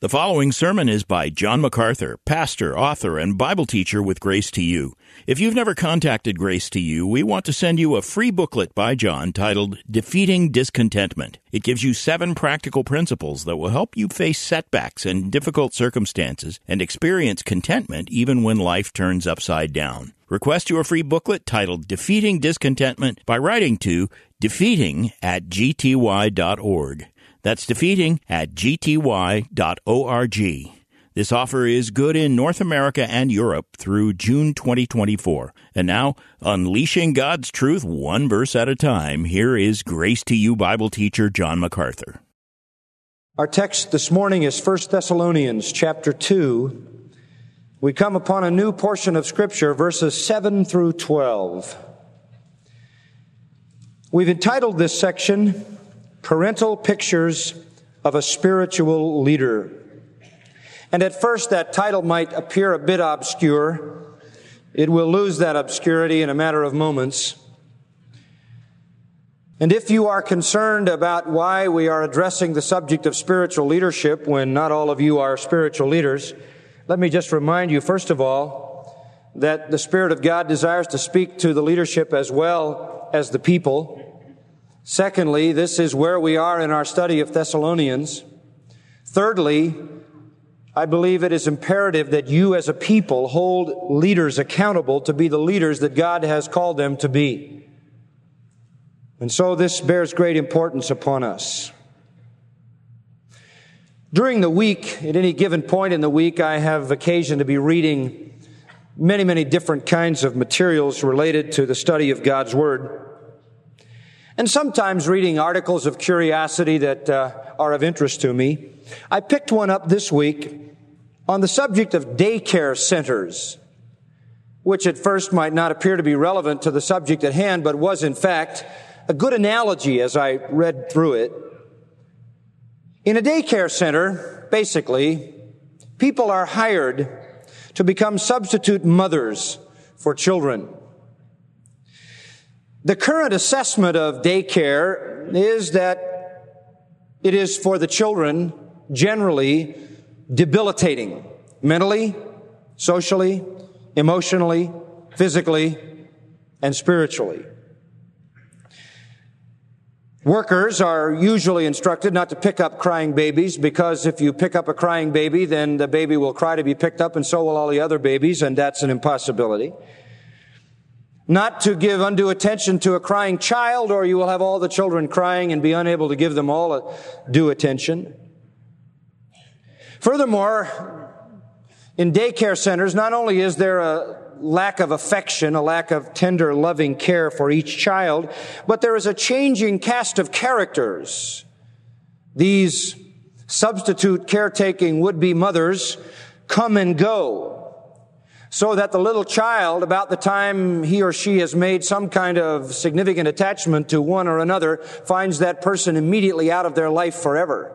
The following sermon is by John MacArthur, pastor, author, and Bible teacher with Grace to You. If you've never contacted Grace to You, we want to send you a free booklet by John titled Defeating Discontentment. It gives you 7 practical principles that will help you face setbacks and difficult circumstances and experience contentment even when life turns upside down. Request your free booklet titled Defeating Discontentment by writing to defeating@gty.org. That's defeating@gty.org. This offer is good in North America and Europe through June 2024. And now, unleashing God's truth one verse at a time, here is Grace to You Bible teacher John MacArthur. Our text this morning is 1 Thessalonians chapter 2. We come upon a new portion of Scripture, verses 7 through 12. We've entitled this section, Parental Pictures of a Spiritual Leader. And at first that title might appear a bit obscure. It will lose that obscurity in a matter of moments. And if you are concerned about why we are addressing the subject of spiritual leadership when not all of you are spiritual leaders, let me just remind you, first of all, that the Spirit of God desires to speak to the leadership as well as the people. Secondly, this is where we are in our study of Thessalonians. Thirdly, I believe it is imperative that you as a people hold leaders accountable to be the leaders that God has called them to be. And so this bears great importance upon us. During the week, at any given point in the week, I have occasion to be reading many different kinds of materials related to the study of God's Word. And sometimes reading articles of curiosity that are of interest to me. I picked one up this week on the subject of daycare centers, which at first might not appear to be relevant to the subject at hand, but was in fact a good analogy as I read through it. In a daycare center, basically, people are hired to become substitute mothers for children. The current assessment of daycare is that it is for the children generally debilitating, mentally, socially, emotionally, physically, and spiritually. Workers are usually instructed not to pick up crying babies because if you pick up a crying baby, then the baby will cry to be picked up and so will all the other babies, and that's an impossibility. Not to give undue attention to a crying child, or you will have all the children crying and be unable to give them all due attention. Furthermore, in daycare centers, not only is there a lack of affection, a lack of tender, loving care for each child, but there is a changing cast of characters. These substitute caretaking would-be mothers come and go, so that the little child, about the time he or she has made some kind of significant attachment to one or another, finds that person immediately out of their life forever,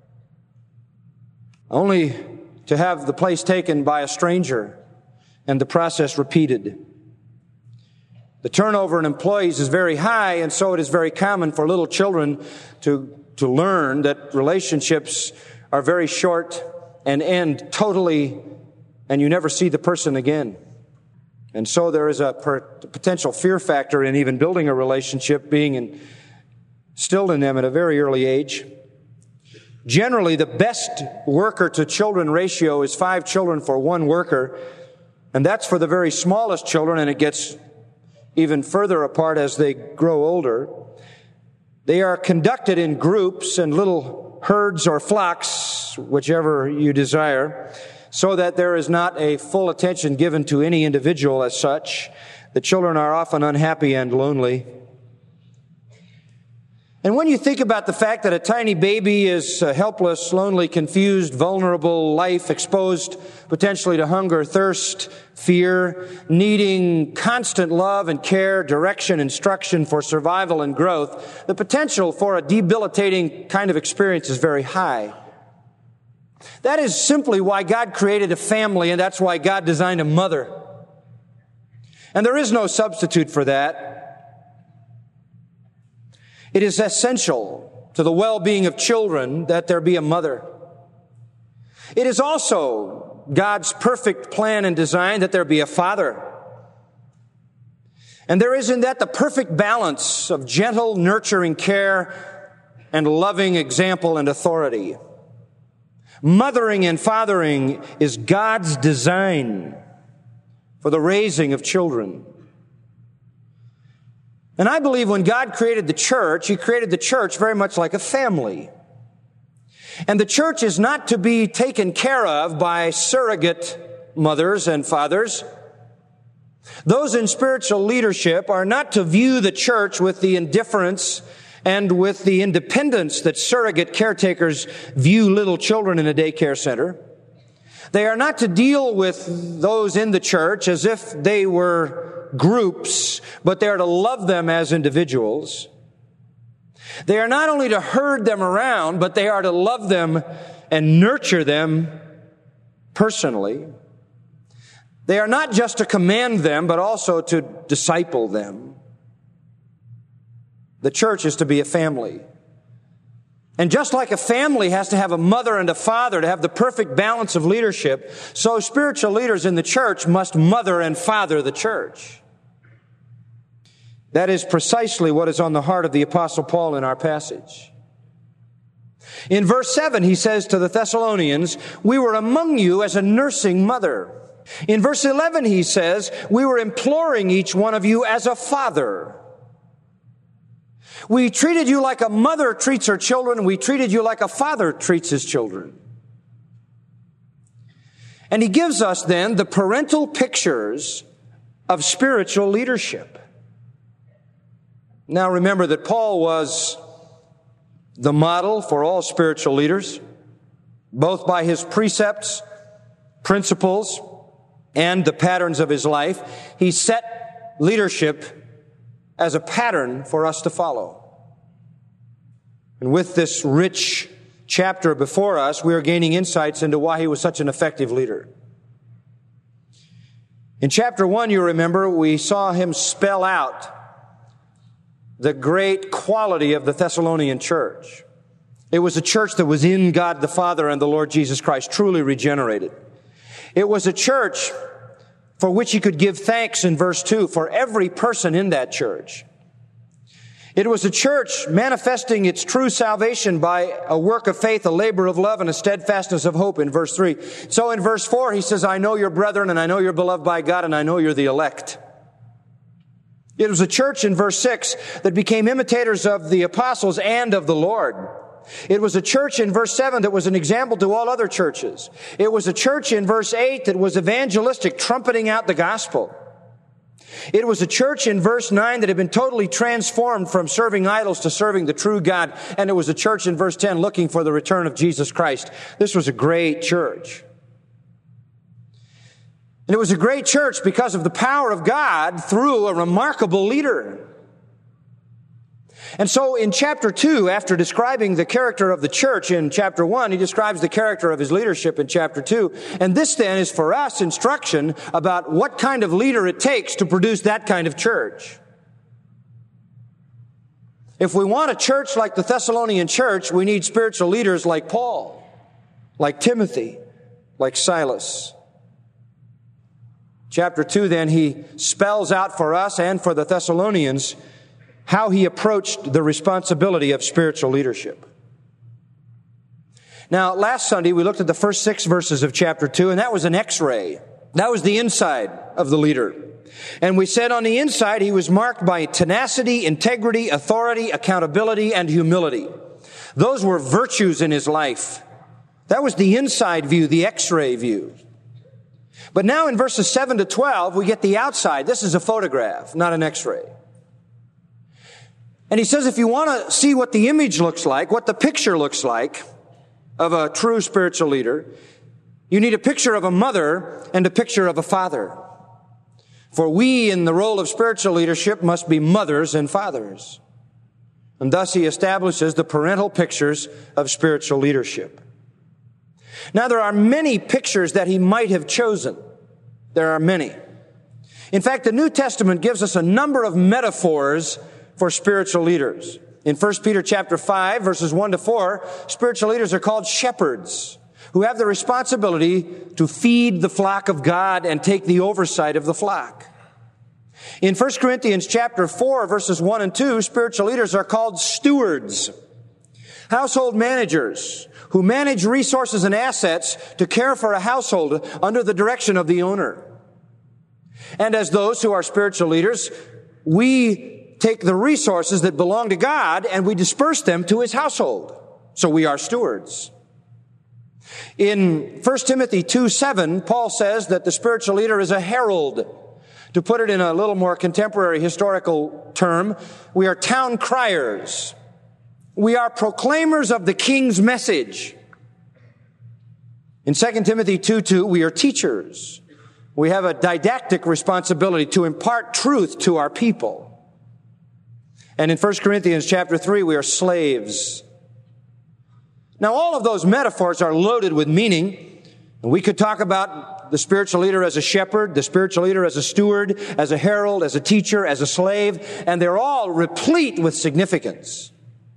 only to have the place taken by a stranger and the process repeated. The turnover in employees is very high, and so it is very common for little children to learn that relationships are very short and end totally, and you never see the person again. And so there is a potential fear factor in even building a relationship being instilled in them at a very early age. Generally, the best worker-to-children ratio is 5 children for 1 worker, and that's for the very smallest children, and it gets even further apart as they grow older. They are conducted in groups and little herds or flocks, whichever you desire, so that there is not a full attention given to any individual as such. The children are often unhappy and lonely. And when you think about the fact that a tiny baby is a helpless, lonely, confused, vulnerable life, exposed potentially to hunger, thirst, fear, needing constant love and care, direction, instruction for survival and growth, the potential for a debilitating kind of experience is very high. That is simply why God created a family, and that's why God designed a mother. And there is no substitute for that. It is essential to the well-being of children that there be a mother. It is also God's perfect plan and design that there be a father. And there is in that the perfect balance of gentle, nurturing care and loving example and authority. Mothering and fathering is God's design for the raising of children. And I believe when God created the church, He created the church very much like a family. And the church is not to be taken care of by surrogate mothers and fathers. Those in spiritual leadership are not to view the church with the indifference and with the independence that surrogate caretakers view little children in a daycare center. They are not to deal with those in the church as if they were groups, but they are to love them as individuals. They are not only to herd them around, but they are to love them and nurture them personally. They are not just to command them, but also to disciple them. The church is to be a family. And just like a family has to have a mother and a father to have the perfect balance of leadership, so spiritual leaders in the church must mother and father the church. That is precisely what is on the heart of the Apostle Paul in our passage. In verse 7, he says to the Thessalonians, "We were among you as a nursing mother." In verse 11, he says, "We were imploring each one of you as a father." We treated you like a mother treats her children. We treated you like a father treats his children. And he gives us then the parental pictures of spiritual leadership. Now remember that Paul was the model for all spiritual leaders, both by his precepts, principles, and the patterns of his life. He set leadership as a pattern for us to follow. And with this rich chapter before us, we are gaining insights into why he was such an effective leader. In chapter 1, you remember, we saw him spell out the great quality of the Thessalonian church. It was a church that was in God the Father and the Lord Jesus Christ, truly regenerated. It was a church for which he could give thanks in verse 2 for every person in that church. It was a church manifesting its true salvation by a work of faith, a labor of love, and a steadfastness of hope in verse 3. So in verse 4, he says, "I know you're brethren, and I know you're beloved by God, and I know you're the elect." It was a church in verse 6 that became imitators of the apostles and of the Lord. It was a church in verse 7 that was an example to all other churches. It was a church in verse 8 that was evangelistic, trumpeting out the gospel. It was a church in verse 9 that had been totally transformed from serving idols to serving the true God. And it was a church in verse 10 looking for the return of Jesus Christ. This was a great church. And it was a great church because of the power of God through a remarkable leader. And so in chapter 2, after describing the character of the church in chapter 1, he describes the character of his leadership in chapter 2. And this then is for us instruction about what kind of leader it takes to produce that kind of church. If we want a church like the Thessalonian church, we need spiritual leaders like Paul, like Timothy, like Silas. Chapter 2, then, he spells out for us and for the Thessalonians how he approached the responsibility of spiritual leadership. Now, last Sunday, we looked at the first 6 verses of chapter 2, and that was an X-ray. That was the inside of the leader. And we said on the inside, he was marked by tenacity, integrity, authority, accountability, and humility. Those were virtues in his life. That was the inside view, the X-ray view. But now in verses 7 to 12, we get the outside. This is a photograph, not an X-ray. And he says if you want to see what the image looks like, what the picture looks like of a true spiritual leader, you need a picture of a mother and a picture of a father. For we in the role of spiritual leadership must be mothers and fathers. And thus he establishes the parental pictures of spiritual leadership. Now, there are many pictures that he might have chosen. There are many. In fact, the New Testament gives us a number of metaphors for spiritual leaders. In 1 Peter chapter 5, verses 1 to 4, spiritual leaders are called shepherds. who have the responsibility to feed the flock of God and take the oversight of the flock. In 1 Corinthians chapter 4, verses 1 and 2, spiritual leaders are called stewards, household managers who manage resources and assets to care for a household under the direction of the owner. And as those who are spiritual leaders, we take the resources that belong to God and we disperse them to His household. So we are stewards. In 1 Timothy 2:7, Paul says that the spiritual leader is a herald. To put it in a little more contemporary historical term, we are town criers. We are proclaimers of the king's message. In 2 Timothy 2:2, we are teachers. We have a didactic responsibility to impart truth to our people. And in 1 Corinthians chapter 3, we are slaves. Now, all of those metaphors are loaded with meaning. We could talk about the spiritual leader as a shepherd, the spiritual leader as a steward, as a herald, as a teacher, as a slave, and they're all replete with significance.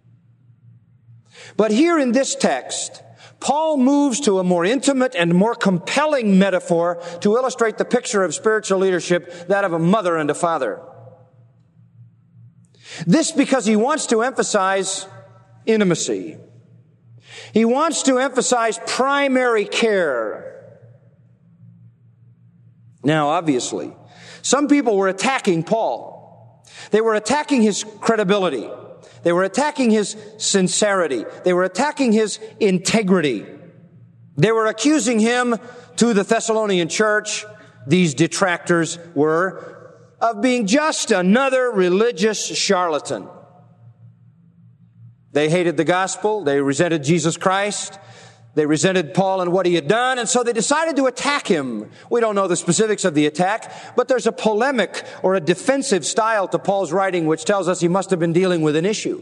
But here in this text, Paul moves to a more intimate and more compelling metaphor to illustrate the picture of spiritual leadership, that of a mother and a father. This because he wants to emphasize intimacy. He wants to emphasize primary care. Now, obviously, some people were attacking Paul. They were attacking his credibility. They were attacking his sincerity. They were attacking his integrity. They were accusing him to the Thessalonian church, these detractors were, of being just another religious charlatan. They hated the gospel. They resented Jesus Christ. They resented Paul and what he had done, and so they decided to attack him. We don't know the specifics of the attack, but there's a polemic or a defensive style to Paul's writing which tells us he must have been dealing with an issue.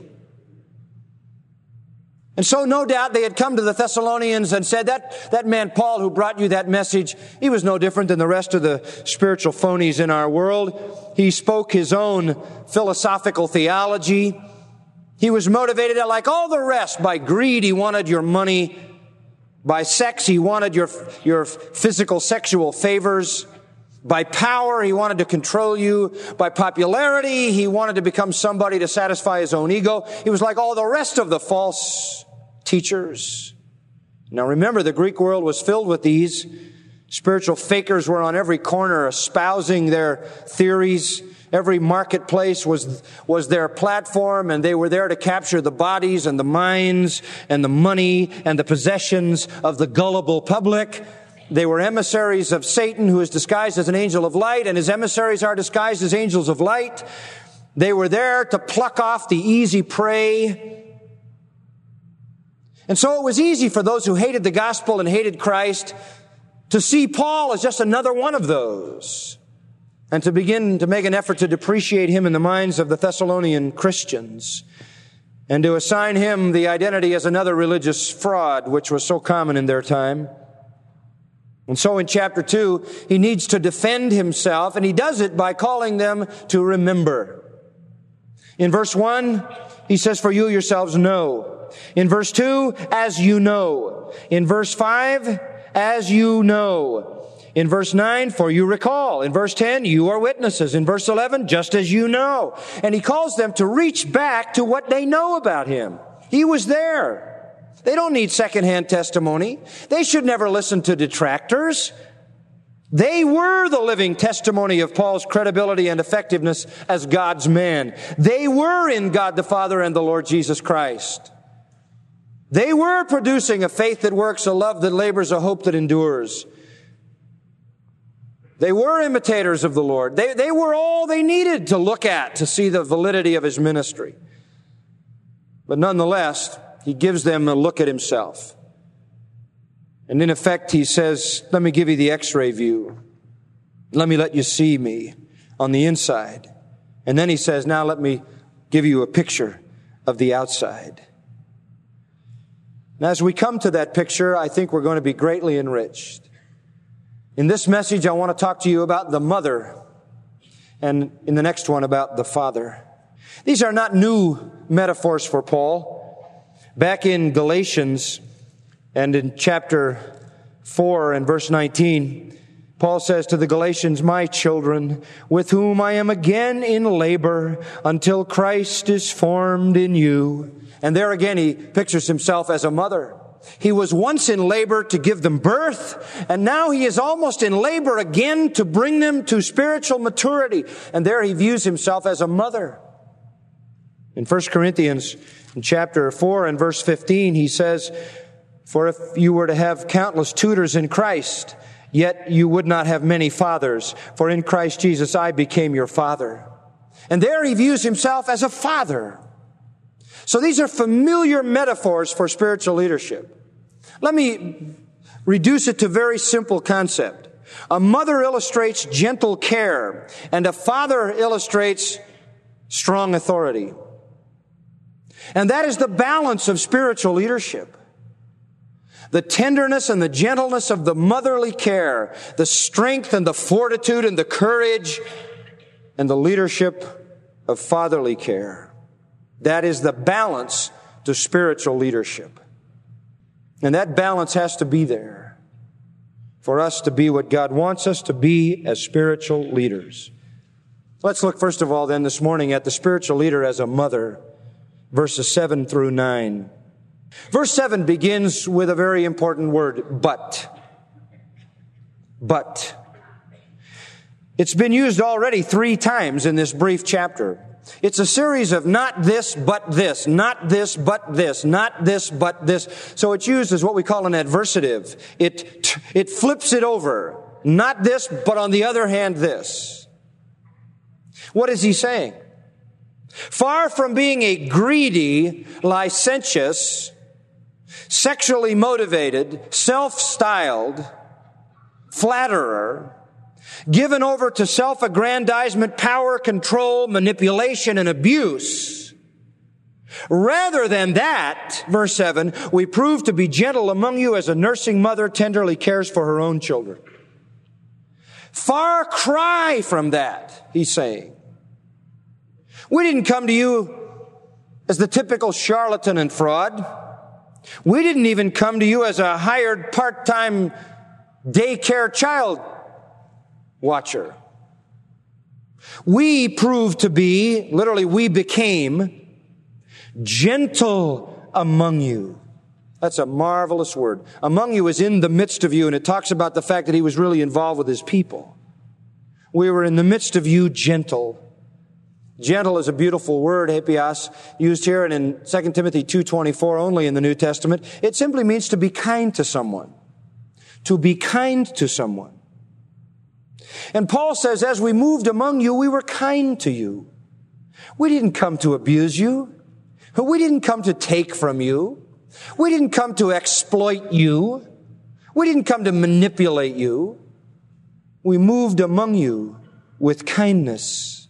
And so no doubt they had come to the Thessalonians and said, that man Paul who brought you that message, he was no different than the rest of the spiritual phonies in our world. He spoke his own philosophical theology. He was motivated, like all the rest, by greed. He wanted your money. By sex, he wanted your physical sexual favors. By power, he wanted to control you. By popularity, he wanted to become somebody to satisfy his own ego. He was like all the rest of the false teachers. Now remember, the Greek world was filled with these. Spiritual fakers were on every corner espousing their theories. Every marketplace was their platform, and they were there to capture the bodies and the minds and the money and the possessions of the gullible public. They were emissaries of Satan, who is disguised as an angel of light, and his emissaries are disguised as angels of light. They were there to pluck off the easy prey. And so it was easy for those who hated the gospel and hated Christ to see Paul as just another one of those, and to begin to make an effort to depreciate him in the minds of the Thessalonian Christians, and to assign him the identity as another religious fraud, which was so common in their time. And so in chapter 2, he needs to defend himself, and he does it by calling them to remember. In verse 1, he says, "For you yourselves know." In verse 2, "As you know." In verse 5, "As you know." In verse 9, "For you recall." In verse 10, "You are witnesses." In verse 11, "Just as you know." And he calls them to reach back to what they know about him. He was there. They don't need secondhand testimony. They should never listen to detractors. They were the living testimony of Paul's credibility and effectiveness as God's man. They were in God the Father and the Lord Jesus Christ. They were producing a faith that works, a love that labors, a hope that endures. They were imitators of the Lord. They were all they needed to look at to see the validity of his ministry. But nonetheless, he gives them a look at himself. And in effect, he says, let me give you the x-ray view. Let me let you see me on the inside. And then he says, now let me give you a picture of the outside. Now, as we come to that picture, I think we're going to be greatly enriched. In this message, I want to talk to you about the mother, and in the next one about the father. These are not new metaphors for Paul. Back in Galatians, And in chapter 4 and verse 19, Paul says to the Galatians, "My children, with whom I am again in labor until Christ is formed in you." And there again he pictures himself as a mother. He was once in labor to give them birth, and now he is almost in labor again to bring them to spiritual maturity. And there he views himself as a mother. In 1 Corinthians in chapter 4 and verse 15, he says, "For if you were to have countless tutors in Christ, yet you would not have many fathers, for in Christ Jesus I became your father." And there he views himself as a father. So these are familiar metaphors for spiritual leadership. Let me reduce it to a very simple concept. A mother illustrates gentle care, and a father illustrates strong authority. And that is the balance of spiritual leadership. The tenderness and the gentleness of the motherly care, the strength and the fortitude and the courage and the leadership of fatherly care. That is the balance to spiritual leadership. And that balance has to be there for us to be what God wants us to be as spiritual leaders. Let's look first of all then this morning at the spiritual leader as a mother, verses 7 through 9. Verse 7 begins with a very important word, but. But. It's been used already 3 times in this brief chapter. It's a series of not this, but this, not this, but this, not this, but this. So it's used as what we call an adversative. It flips it over. Not this, but on the other hand, this. What is he saying? Far from being a greedy, licentious, sexually motivated, self-styled flatterer, given over to self-aggrandizement, power, control, manipulation, and abuse. Rather than that, verse 7, we prove to be gentle among you as a nursing mother tenderly cares for her own children. Far cry from that, he's saying. We didn't come to you as the typical charlatan and fraud. We didn't even come to you as a hired part-time daycare child watcher. We proved to be, literally we became, gentle among you. That's a marvelous word. Among you is in the midst of you, and it talks about the fact that he was really involved with his people. We were in the midst of you, gentle. Gentle is a beautiful word, hapios, used here and in 2 Timothy 2:24 only in the New Testament. It simply means to be kind to someone. To be kind to someone. And Paul says, as we moved among you, we were kind to you. We didn't come to abuse you. We didn't come to take from you. We didn't come to exploit you. We didn't come to manipulate you. We moved among you with kindness.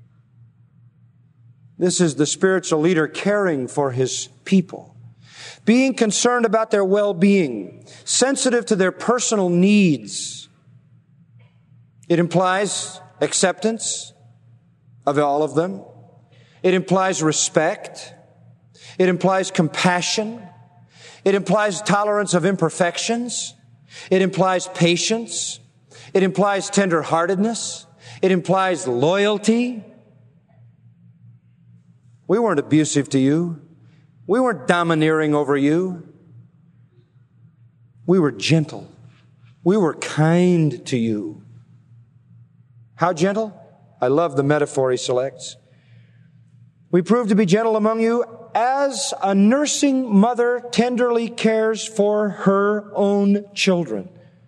This is the spiritual leader caring for his people, being concerned about their well-being, sensitive to their personal needs. It implies acceptance of all of them. It implies respect. It implies compassion. It implies tolerance of imperfections. It implies patience. It implies tenderheartedness. It implies loyalty. We weren't abusive to you. We weren't domineering over you. We were gentle. We were kind to you. How gentle? I love the metaphor he selects. We prove to be gentle among you as a nursing mother tenderly cares for her own children.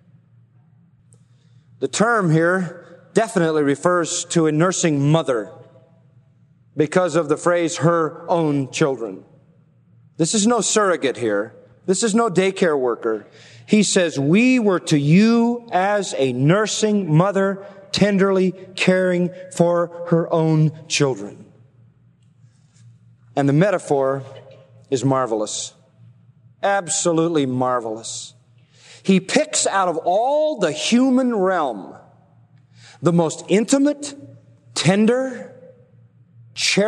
The term here definitely refers to a nursing mother because of the phrase her own children. This is no surrogate here. This is no daycare worker. He says, we were to you as a nursing mother tenderly caring for her own children. And the metaphor is marvelous. Absolutely marvelous. He picks out of all the human realm the most intimate, tender,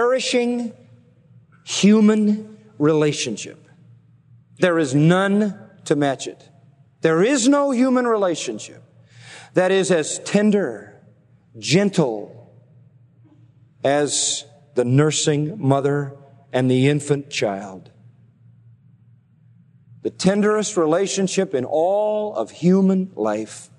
cherishing human relationship. There is none to match it. There is no human relationship that is as tender, gentle as the nursing mother and the infant child. The tenderest relationship in all of human life.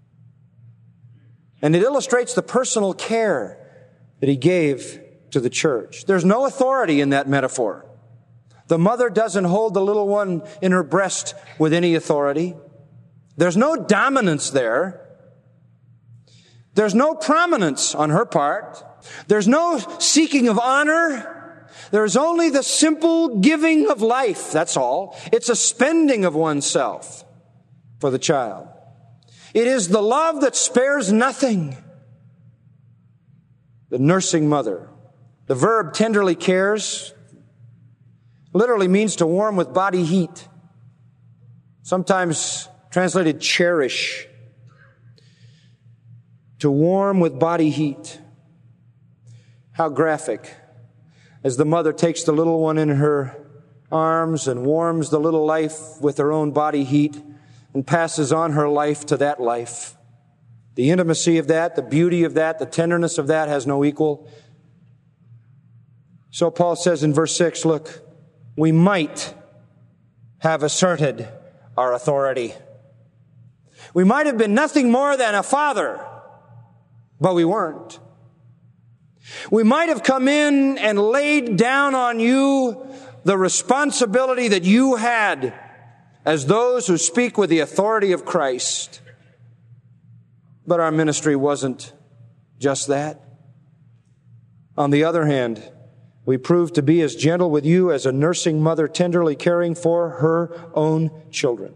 And it illustrates the personal care that he gave to the church. There's no authority in that metaphor. The mother doesn't hold the little one in her breast with any authority. There's no dominance there. There's no prominence on her part. There's no seeking of honor. There's only the simple giving of life. That's all. It's a spending of oneself for the child. It is the love that spares nothing. The nursing mother. The verb tenderly cares literally means to warm with body heat. Sometimes translated cherish. To warm with body heat. How graphic. As the mother takes the little one in her arms and warms the little life with her own body heat and passes on her life to that life. The intimacy of that, the beauty of that, the tenderness of that has no equal. So Paul says in verse 6, look, we might have asserted our authority. We might have been nothing more than a father, but we weren't. We might have come in and laid down on you the responsibility that you had as those who speak with the authority of Christ. But our ministry wasn't just that. On the other hand, we proved to be as gentle with you as a nursing mother tenderly caring for her own children.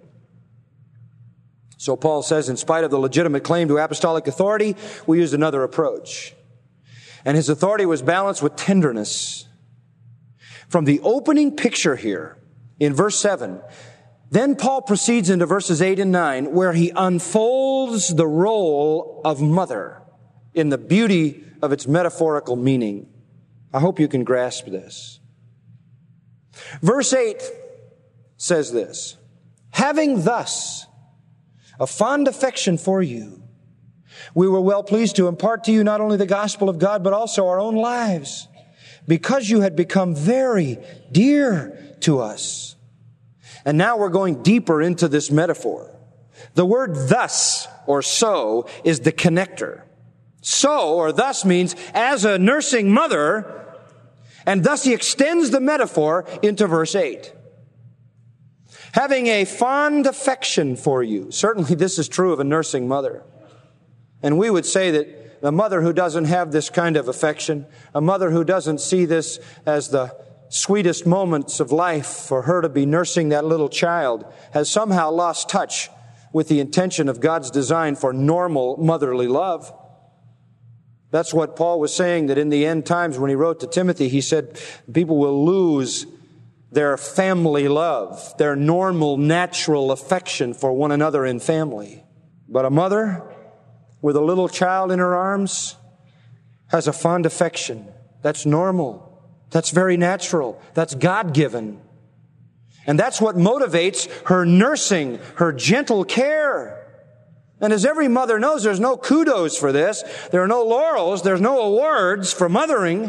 So Paul says, in spite of the legitimate claim to apostolic authority, we used another approach. And his authority was balanced with tenderness. From the opening picture here, in verse 7, then Paul proceeds into verses 8 and 9, where he unfolds the role of mother in the beauty of its metaphorical meaning. I hope you can grasp this. Verse 8 says this, having thus a fond affection for you, we were well pleased to impart to you not only the gospel of God, but also our own lives, because you had become very dear to us. And now we're going deeper into this metaphor. The word thus or so is the connector. So or thus means as a nursing mother, and thus he extends the metaphor into verse 8. Having a fond affection for you. Certainly this is true of a nursing mother. And we would say that the mother who doesn't have this kind of affection, a mother who doesn't see this as the sweetest moments of life for her to be nursing that little child, has somehow lost touch with the intention of God's design for normal motherly love. That's what Paul was saying, that in the end times when he wrote to Timothy, he said people will lose their family love, their normal, natural affection for one another in family. But a mother with a little child in her arms has a fond affection. That's normal. That's very natural. That's God-given. And that's what motivates her nursing, her gentle care. And as every mother knows, there's no kudos for this. There are no laurels. There's no awards for mothering.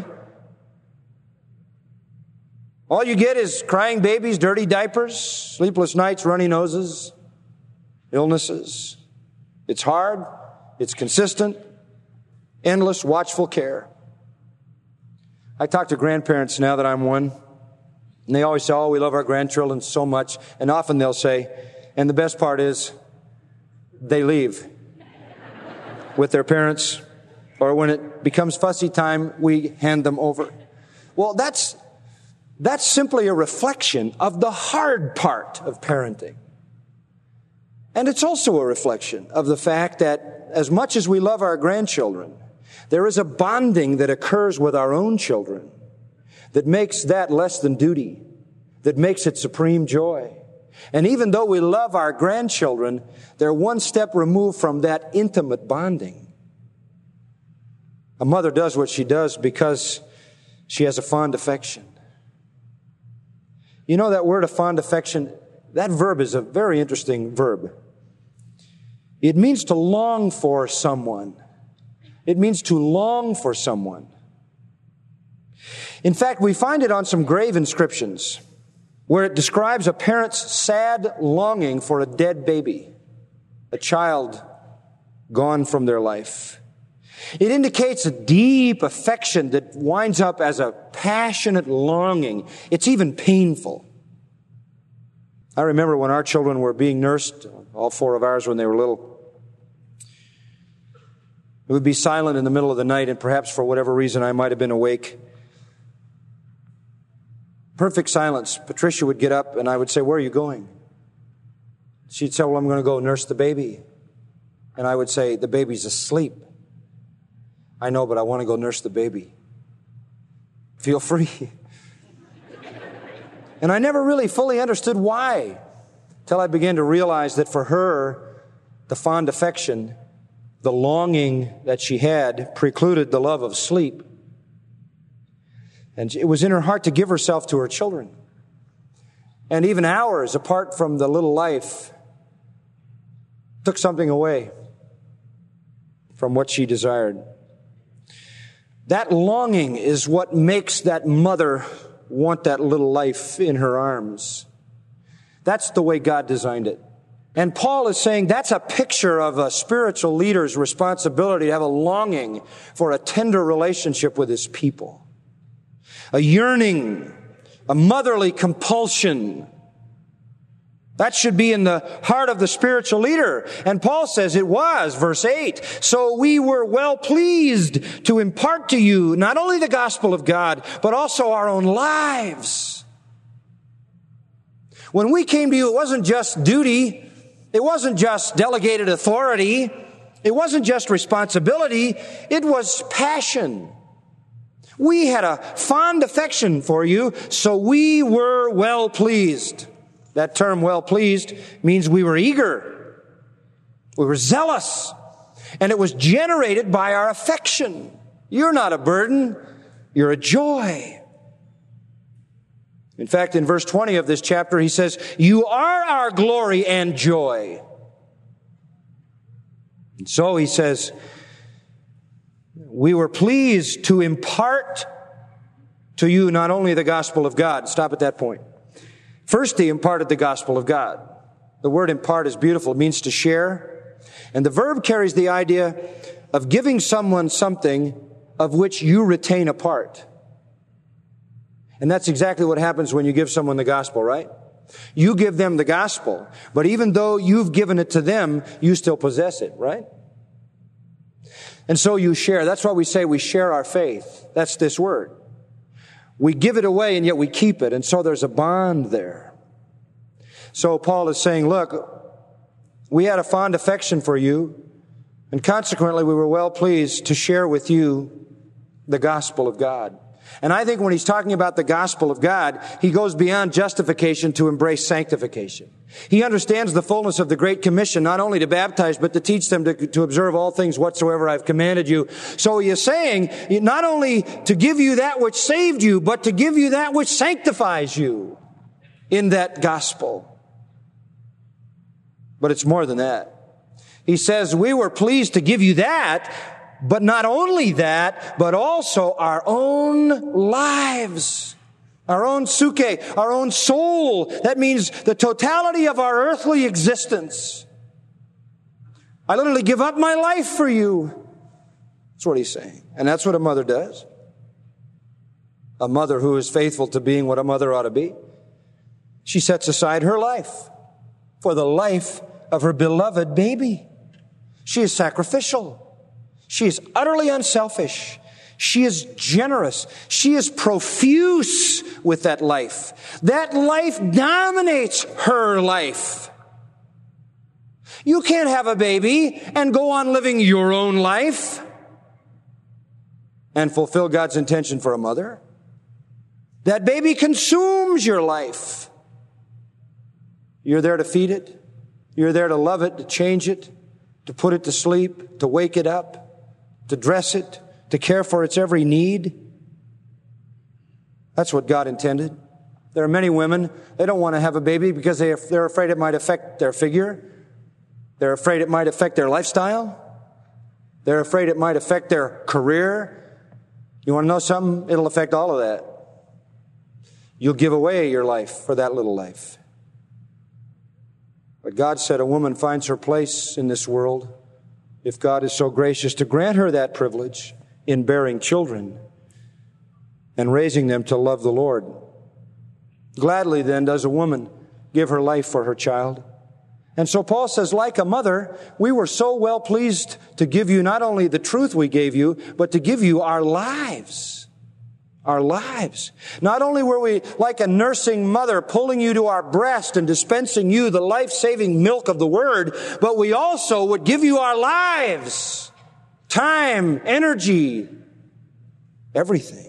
All you get is crying babies, dirty diapers, sleepless nights, runny noses, illnesses. It's hard. It's consistent. Endless watchful care. I talk to grandparents now that I'm one, and they always say, oh, we love our grandchildren so much. And often they'll say, and the best part is, they leave with their parents, or when it becomes fussy time, we hand them over. Well, that's simply a reflection of the hard part of parenting. And it's also a reflection of the fact that as much as we love our grandchildren, there is a bonding that occurs with our own children that makes that less than duty, that makes it supreme joy. And even though we love our grandchildren, they're one step removed from that intimate bonding. A mother does what she does because she has a fond affection. You know, that word of fond affection That verb is a very interesting verb. It means to long for someone. It means to long for someone. In fact, we find it on some grave inscriptions where it describes a parent's sad longing for a dead baby, a child gone from their life. It indicates a deep affection that winds up as a passionate longing. It's even painful. I remember when our children were being nursed, all 4 of ours when they were little. It would be silent in the middle of the night, and perhaps for whatever reason I might have been awake. Perfect silence. Patricia would get up and I would say, "Where are you going?" She'd say, "Well, I'm going to go nurse the baby." And I would say, "The baby's asleep." "I know, but I want to go nurse the baby." "Feel free." And I never really fully understood why, till I began to realize that for her, the fond affection, the longing that she had precluded the love of sleep. And it was in her heart to give herself to her children. And even hours apart from the little life took something away from what she desired. That longing is what makes that mother want that little life in her arms. That's the way God designed it. And Paul is saying that's a picture of a spiritual leader's responsibility to have a longing for a tender relationship with his people. A yearning, a motherly compulsion. That should be in the heart of the spiritual leader. And Paul says it was, verse 8. So we were well pleased to impart to you not only the gospel of God, but also our own lives. When we came to you, it wasn't just duty. It wasn't just delegated authority. It wasn't just responsibility. It was passion. We had a fond affection for you, so we were well pleased. That term, well pleased, means we were eager. We were zealous. And it was generated by our affection. You're not a burden. You're a joy. In fact, in verse 20 of this chapter, he says, "You are our glory and joy." And so he says, we were pleased to impart to you not only the gospel of God. Stop at that point. First, he imparted the gospel of God. The word impart is beautiful. It means to share. And the verb carries the idea of giving someone something of which you retain a part. And that's exactly what happens when you give someone the gospel, right? You give them the gospel, but even though you've given it to them, you still possess it, right? And so you share. That's why we say we share our faith. That's this word. We give it away and yet we keep it. And so there's a bond there. So Paul is saying, look, we had a fond affection for you, and consequently we were well pleased to share with you the gospel of God. And I think when he's talking about the gospel of God, he goes beyond justification to embrace sanctification. He understands the fullness of the Great Commission, not only to baptize, but to teach them to observe all things whatsoever I've commanded you. So he is saying, not only to give you that which saved you, but to give you that which sanctifies you in that gospel. But it's more than that. He says, we were pleased to give you that, but not only that, but also our own lives, our own suke, our own soul. That means the totality of our earthly existence. I literally give up my life for you. That's what he's saying. And that's what a mother does. A mother who is faithful to being what a mother ought to be. She sets aside her life for the life of her beloved baby. She is sacrificial. She is utterly unselfish. She is generous. She is profuse with that life. That life dominates her life. You can't have a baby and go on living your own life and fulfill God's intention for a mother. That baby consumes your life. You're there to feed it. You're there to love it, to change it, to put it to sleep, to wake it up, to dress it, to care for its every need. That's what God intended. There are many women, they don't want to have a baby because they're afraid it might affect their figure. They're afraid it might affect their lifestyle. They're afraid it might affect their career. You want to know something? It'll affect all of that. You'll give away your life for that little life. But God said a woman finds her place in this world if God is so gracious to grant her that privilege in bearing children and raising them to love the Lord. Gladly then does a woman give her life for her child. And so Paul says, like a mother, we were so well pleased to give you not only the truth we gave you, but to give you our lives. Our lives. Not only were we like a nursing mother pulling you to our breast and dispensing you the life-saving milk of the Word, but we also would give you our lives, time, energy, everything.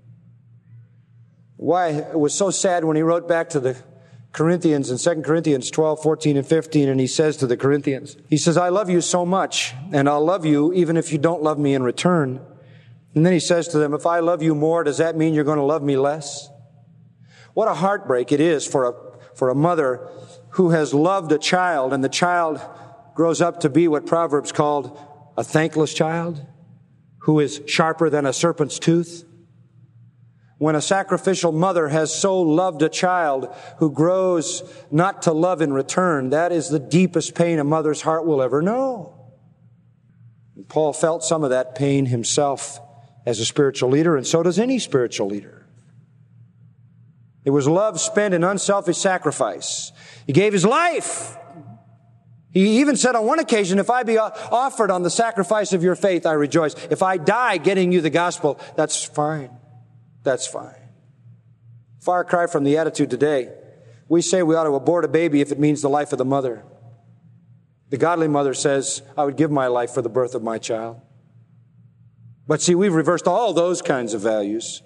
Why it was so sad when he wrote back to the Corinthians in 2 Corinthians 12, 14, and 15, and he says to the Corinthians, he says, I love you so much, and I'll love you even if you don't love me in return. And then he says to them, if I love you more, does that mean you're going to love me less? What a heartbreak it is for a mother who has loved a child, and the child grows up to be what Proverbs called a thankless child, who is sharper than a serpent's tooth. When a sacrificial mother has so loved a child who grows not to love in return, that is the deepest pain a mother's heart will ever know. And Paul felt some of that pain himself as a spiritual leader, and so does any spiritual leader. It was love spent in unselfish sacrifice. He gave his life. He even said on one occasion, if I be offered on the sacrifice of your faith, I rejoice. If I die getting you the gospel, that's fine. That's fine. Far cry from the attitude today. We say we ought to abort a baby if it means the life of the mother. The godly mother says, I would give my life for the birth of my child. But see, we've reversed all those kinds of values.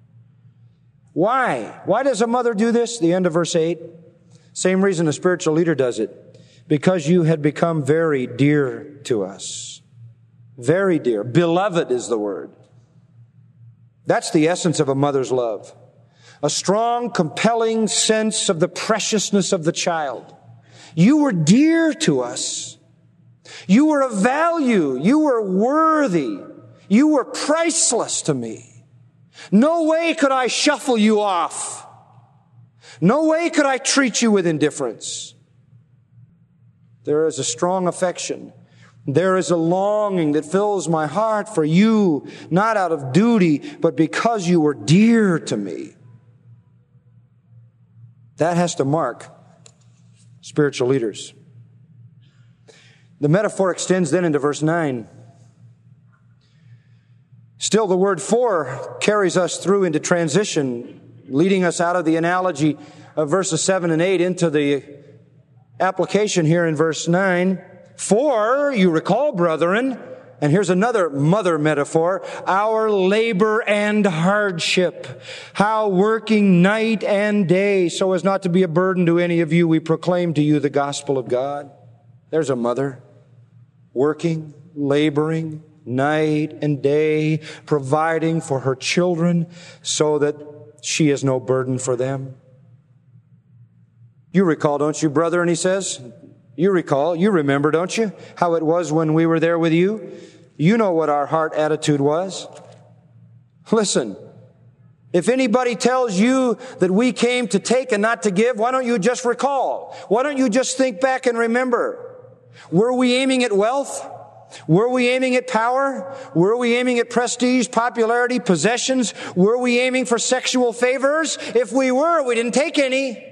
Why? Why does a mother do this? The end of verse 8. Same reason a spiritual leader does it. Because you had become very dear to us. Very dear. Beloved is the word. That's the essence of a mother's love. A strong, compelling sense of the preciousness of the child. You were dear to us. You were of value. You were worthy. You were priceless to me. No way could I shuffle you off. No way could I treat you with indifference. There is a strong affection. There is a longing that fills my heart for you, not out of duty, but because you were dear to me. That has to mark spiritual leaders. The metaphor extends then into verse 9. Still, the word for carries us through into transition, leading us out of the analogy of verses 7 and 8 into the application here in verse 9. For, you recall, brethren, and here's another mother metaphor, our labor and hardship, how working night and day, so as not to be a burden to any of you, we proclaim to you the gospel of God. There's a mother, working, laboring, night and day, providing for her children so that she is no burden for them. You recall, don't you, brethren, he says? You recall, you remember, don't you, how it was when we were there with you? You know what our heart attitude was. Listen, if anybody tells you that we came to take and not to give, why don't you just recall? Why don't you just think back and remember? Were we aiming at wealth? Were we aiming at power? Were we aiming at prestige, popularity, possessions? Were we aiming for sexual favors? If we were, we didn't take any.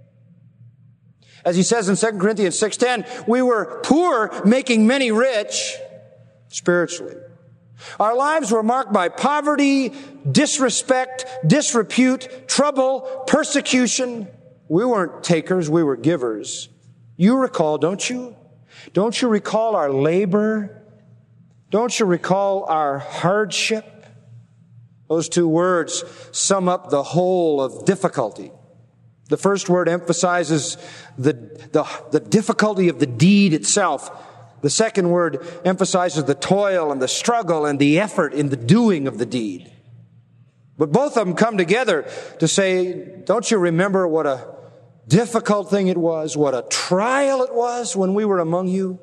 As he says in 2 Corinthians 6:10, we were poor, making many rich spiritually. Our lives were marked by poverty, disrespect, disrepute, trouble, persecution. We weren't takers, we were givers. You recall, don't you? Don't you recall our labor? Don't you recall our hardship? Those two words sum up the whole of difficulty. The first word emphasizes the difficulty of the deed itself. The second word emphasizes the toil and the struggle and the effort in the doing of the deed. But both of them come together to say, don't you remember what a difficult thing it was, what a trial it was when we were among you?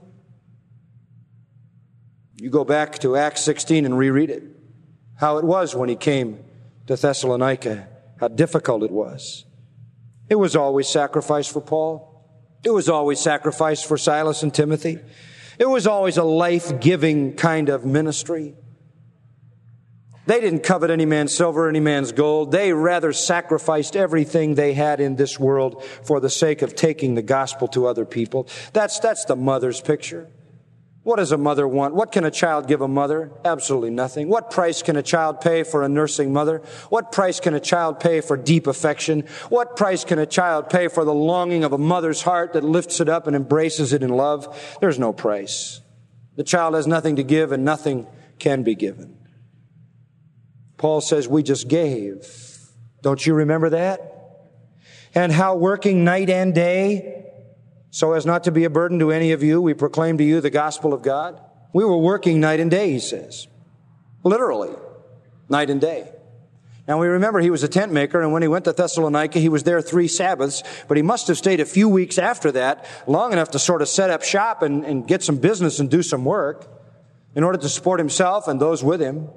You go back to Acts 16 and reread it. How it was when he came to Thessalonica. How difficult it was. It was always sacrifice for Paul. It was always sacrifice for Silas and Timothy. It was always a life-giving kind of ministry. They didn't covet any man's silver, any man's gold. They rather sacrificed everything they had in this world for the sake of taking the gospel to other people. That's the mother's picture. What does a mother want? What can a child give a mother? Absolutely nothing. What price can a child pay for a nursing mother? What price can a child pay for deep affection? What price can a child pay for the longing of a mother's heart that lifts it up and embraces it in love? There's no price. The child has nothing to give and nothing can be given. Paul says we just gave. Don't you remember that? And how working night and day, so as not to be a burden to any of you, we proclaim to you the gospel of God. We were working night and day, he says. Literally, night and day. Now we remember he was a tent maker, and when he went to Thessalonica, he was there 3 Sabbaths, but he must have stayed a few weeks after that, long enough to sort of set up shop and get some business and do some work in order to support himself and those with him.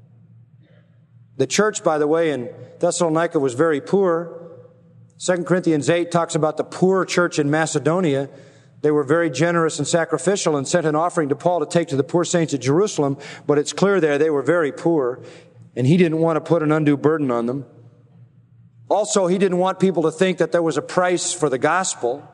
The church, by the way, in Thessalonica was very poor. 2 Corinthians 8 talks about the poor church in Macedonia. They were very generous and sacrificial and sent an offering to Paul to take to the poor saints at Jerusalem, but it's clear there they were very poor, and he didn't want to put an undue burden on them. Also, he didn't want people to think that there was a price for the gospel.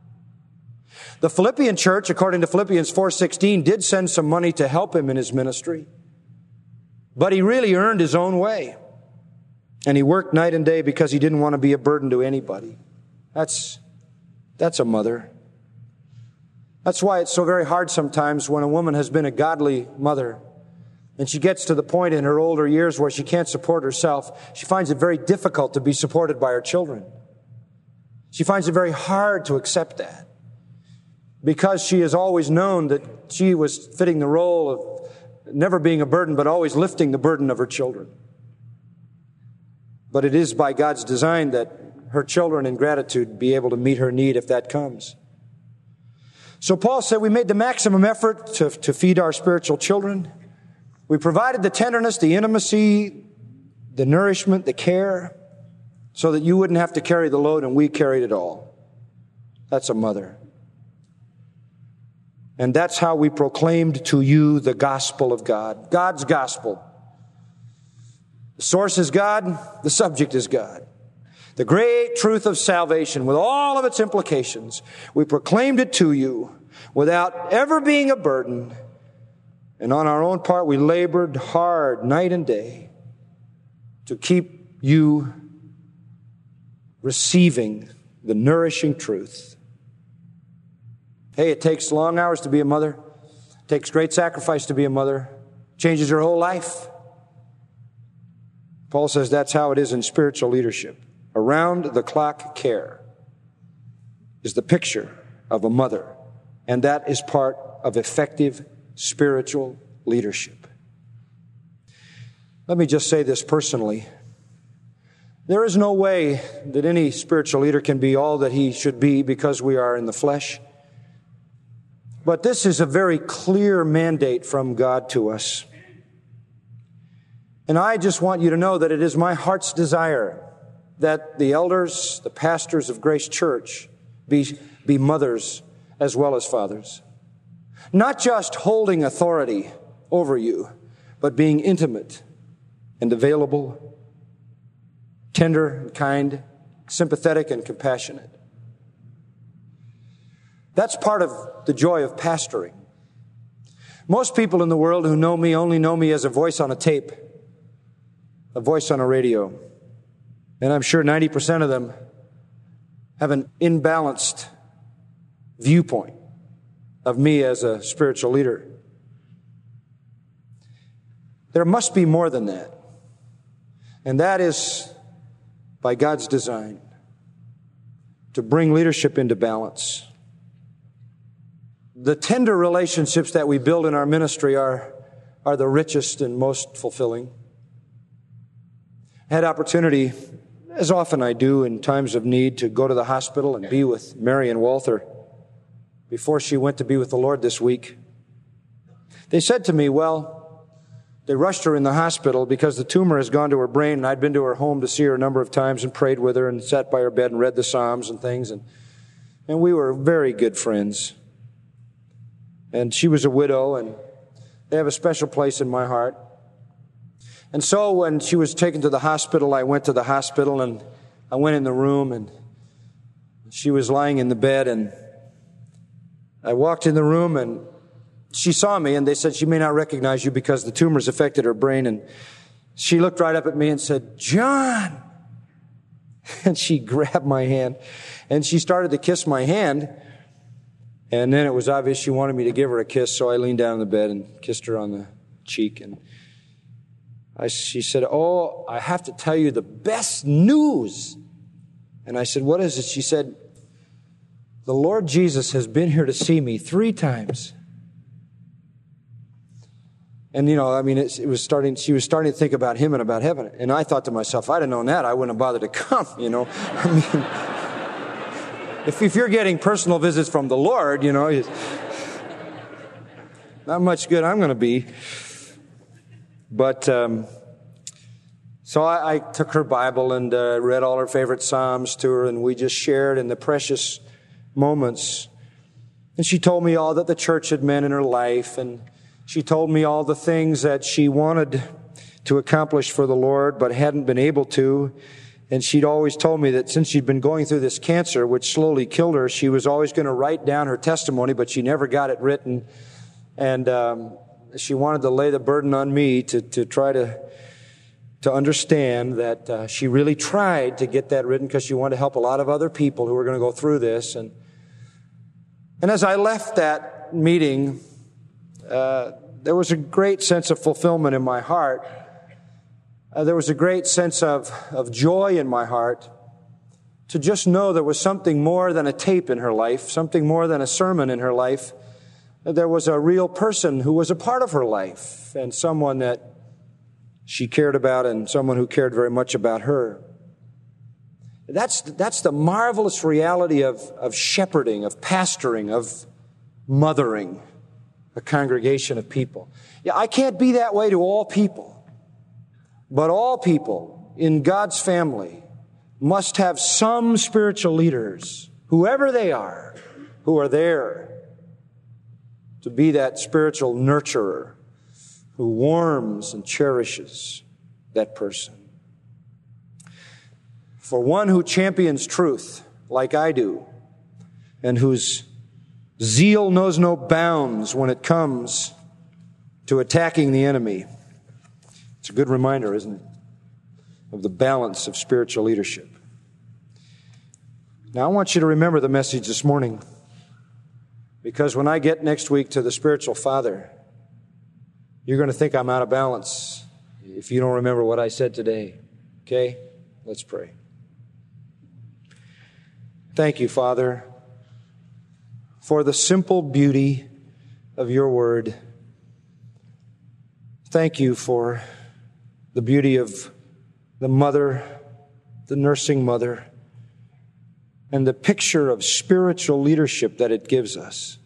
The Philippian church, according to Philippians 4:16, did send some money to help him in his ministry, but he really earned his own way. And he worked night and day because he didn't want to be a burden to anybody. That's a mother. That's why it's so very hard sometimes when a woman has been a godly mother and she gets to the point in her older years where she can't support herself. She finds it very difficult to be supported by her children. She finds it very hard to accept that because she has always known that she was fitting the role of never being a burden, but always lifting the burden of her children. But it is by God's design that her children in gratitude be able to meet her need if that comes. So Paul said we made the maximum effort to feed our spiritual children. We provided the tenderness, the intimacy, the nourishment, the care, so that you wouldn't have to carry the load and we carried it all. That's a mother. And that's how we proclaimed to you the gospel of God. God's gospel. The source is God, the subject is God. The great truth of salvation with all of its implications. We proclaimed it to you without ever being a burden. And on our own part, we labored hard night and day to keep you receiving the nourishing truth. Hey, it takes long hours to be a mother. It takes great sacrifice to be a mother. It changes your whole life. Paul says that's how it is in spiritual leadership. Around-the-clock care is the picture of a mother, and that is part of effective spiritual leadership. Let me just say this personally. There is no way that any spiritual leader can be all that he should be because we are in the flesh. But this is a very clear mandate from God to us. And I just want you to know that it is my heart's desire that the elders, the pastors of Grace Church, be mothers as well as fathers. Not just holding authority over you, but being intimate and available, tender and kind, sympathetic and compassionate. That's part of the joy of pastoring. Most people in the world who know me only know me as a voice on a tape, a voice on a radio. And I'm sure 90% of them have an imbalanced viewpoint of me as a spiritual leader. There must be more than that. And that is by God's design to bring leadership into balance. The tender relationships that we build in our ministry are the richest and most fulfilling. I had opportunity, as often I do in times of need, to go to the hospital and be with Marion Walther before she went to be with the Lord this week. They said to me, well, they rushed her in the hospital because the tumor has gone to her brain, and I'd been to her home to see her a number of times and prayed with her and sat by her bed and read the Psalms and things, and we were very good friends. And she was a widow, and they have a special place in my heart. And so when she was taken to the hospital, I went to the hospital, and I went in the room, and she was lying in the bed, and I walked in the room, and she saw me, and they said she may not recognize you because the tumor's affected her brain. And she looked right up at me and said, "John!" And she grabbed my hand, and she started to kiss my hand. And then it was obvious she wanted me to give her a kiss, so I leaned down in the bed and kissed her on the cheek. And she said, "Oh, I have to tell you the best news." And I said, "What is it?" She said, "The Lord Jesus has been here to see me 3 times. And, she was starting to think about him and about heaven. And I thought to myself, if I'd have known that, I wouldn't have bothered to come, If you're getting personal visits from the Lord, not much good I'm going to be. But so I took her Bible and read all her favorite Psalms to her, and we just shared in the precious moments. And she told me all that the church had meant in her life, and she told me all the things that she wanted to accomplish for the Lord but hadn't been able to. And she'd always told me that since she'd been going through this cancer, which slowly killed her, she was always going to write down her testimony, but she never got it written. And she wanted to lay the burden on me to try to understand that she really tried to get that written because she wanted to help a lot of other people who were going to go through this. And as I left that meeting, there was a great sense of fulfillment in my heart. There was a great sense of joy in my heart to just know there was something more than a tape in her life, something more than a sermon in her life. There was a real person who was a part of her life, and someone that she cared about, and someone who cared very much about her. That's the marvelous reality of shepherding, of pastoring, of mothering a congregation of people. Yeah, I can't be that way to all people. But all people in God's family must have some spiritual leaders, whoever they are, who are there to be that spiritual nurturer who warms and cherishes that person. For one who champions truth like I do, and whose zeal knows no bounds when it comes to attacking the enemy, it's a good reminder, isn't it, of the balance of spiritual leadership. Now, I want you to remember the message this morning, because when I get next week to the spiritual father, you're going to think I'm out of balance if you don't remember what I said today. Okay? Let's pray. Thank you, Father, for the simple beauty of your word. Thank you for the beauty of the mother, the nursing mother, and the picture of spiritual leadership that it gives us.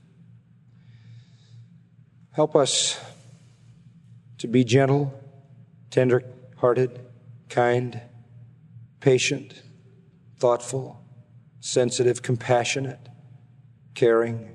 Help us to be gentle, tender-hearted, kind, patient, thoughtful, sensitive, compassionate, caring,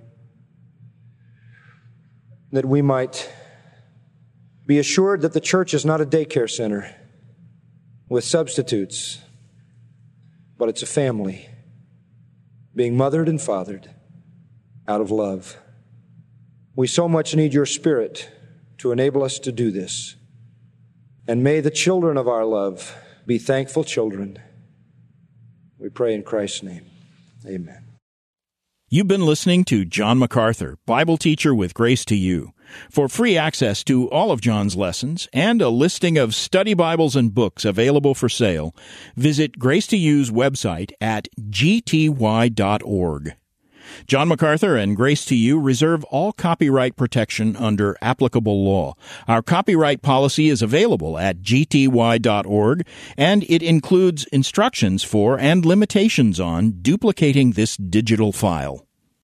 that we might be assured that the church is not a daycare center with substitutes, but it's a family being mothered and fathered out of love. We so much need your Spirit to enable us to do this. And may the children of our love be thankful children. We pray in Christ's name. Amen. You've been listening to John MacArthur, Bible teacher with Grace to You. For free access to all of John's lessons and a listing of study Bibles and books available for sale, visit Grace to You's website at gty.org. John MacArthur and Grace to You reserve all copyright protection under applicable law. Our copyright policy is available at gty.org, and it includes instructions for and limitations on duplicating this digital file.